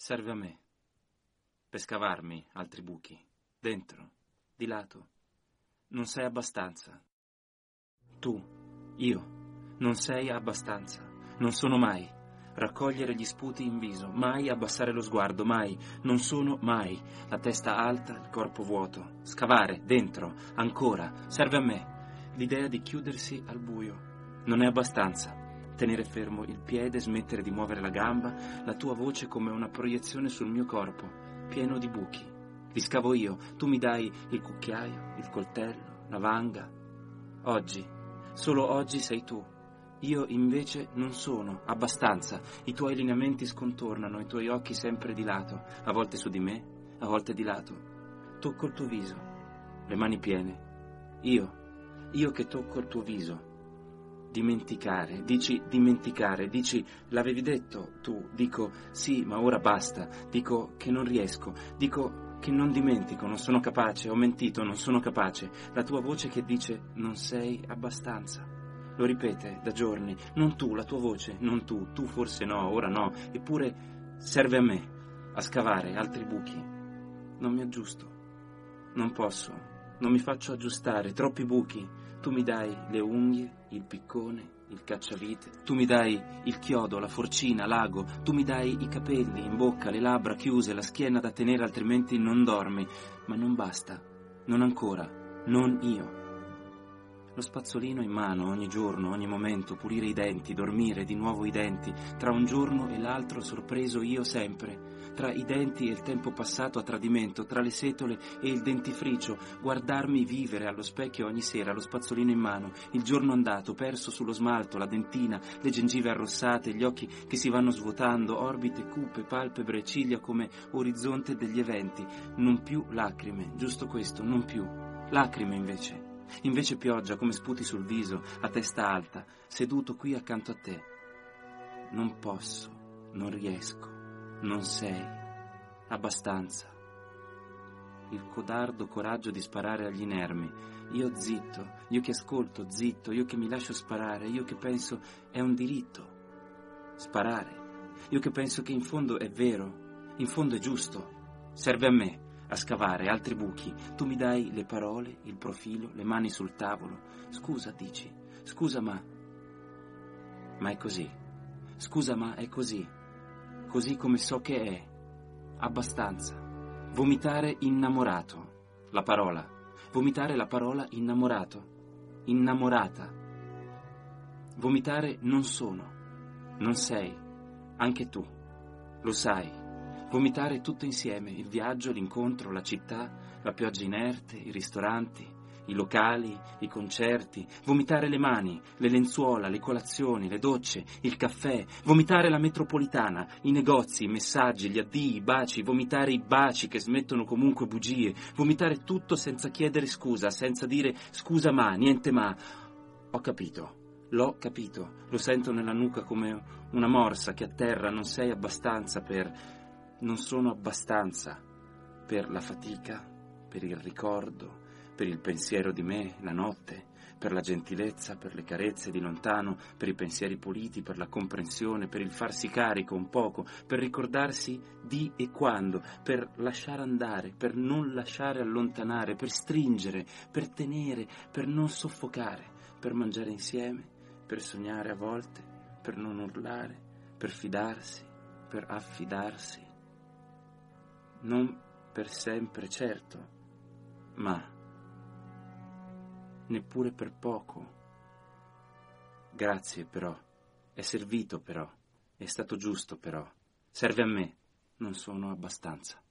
serve a me, per scavarmi altri buchi, dentro, di lato. Non sei abbastanza. Tu, io, non sei abbastanza. Non sono mai. Raccogliere gli sputi in viso, mai abbassare lo sguardo, mai. Non sono mai. La testa alta, il corpo vuoto. Scavare, dentro, ancora, serve a me. L'idea di chiudersi al buio. Non è abbastanza. Tenere fermo il piede, smettere di muovere la gamba, la tua voce come una proiezione sul mio corpo, pieno di buchi. Li scavo io, tu mi dai il cucchiaio, il coltello, la vanga. Oggi, solo oggi sei tu. Io invece non sono abbastanza. I tuoi lineamenti scontornano, i tuoi occhi sempre di lato, a volte su di me, a volte di lato. Tocco il tuo viso, le mani piene. Io che tocco il tuo viso. Dimenticare, dici l'avevi detto tu, dico sì, ma ora basta, dico che non riesco, dico che non dimentico, non sono capace, ho mentito, non sono capace. La tua voce che dice non sei abbastanza. Lo ripete da giorni, non tu, la tua voce, non tu, tu forse no, ora no, eppure serve a me, a scavare altri buchi. Non mi aggiusto, non posso, non mi faccio aggiustare, troppi buchi. Tu mi dai le unghie, il piccone, il cacciavite, tu mi dai il chiodo, la forcina, l'ago, tu mi dai i capelli in bocca, le labbra chiuse, la schiena da tenere altrimenti non dormi, ma non basta, non ancora, non io. Lo spazzolino in mano ogni giorno, ogni momento, pulire i denti, dormire di nuovo i denti, tra un giorno e l'altro sorpreso io sempre, tra i denti e il tempo passato a tradimento, tra le setole e il dentifricio, guardarmi vivere allo specchio ogni sera, lo spazzolino in mano, il giorno andato, perso sullo smalto, la dentina, le gengive arrossate, gli occhi che si vanno svuotando, orbite cupe, palpebre, ciglia come orizzonte degli eventi, non più lacrime, giusto questo, non più, lacrime invece. Invece pioggia come sputi sul viso, a testa alta, seduto qui accanto a te. Non posso, non riesco, non sei abbastanza. Il codardo coraggio di sparare agli inermi. Io zitto, io che ascolto, zitto, io che mi lascio sparare, io che penso è un diritto. Sparare. Io che penso che in fondo è vero, in fondo è giusto. Serve a me. A scavare altri buchi, tu mi dai le parole, il profilo, le mani sul tavolo. Scusa, dici, scusa ma è così. Scusa ma è così, così come so che è, abbastanza. Vomitare innamorato, la parola, vomitare la parola innamorato, innamorata. Vomitare non sono, non sei, anche tu, lo sai. Vomitare tutto insieme, il viaggio, l'incontro, la città, la pioggia inerte, i ristoranti, i locali, i concerti, vomitare le mani, le lenzuola, le colazioni, le docce, il caffè, vomitare la metropolitana, i negozi, i messaggi, gli addii, i baci, vomitare i baci che smettono comunque bugie, vomitare tutto senza chiedere scusa, senza dire scusa ma, niente ma. Ho capito. L'ho capito, lo sento nella nuca come una morsa che atterra, non sei abbastanza non sono abbastanza per la fatica, per il ricordo, per il pensiero di me, la notte, per la gentilezza, per le carezze di lontano, per i pensieri puliti, per la comprensione, per il farsi carico un poco, per ricordarsi di e quando, per lasciare andare, per non lasciare allontanare, per stringere, per tenere, per non soffocare, per mangiare insieme, per sognare a volte, per non urlare, per fidarsi, per affidarsi. Non per sempre, certo, ma neppure per poco. Grazie però, è servito però, è stato giusto però, serve a me, non sono abbastanza.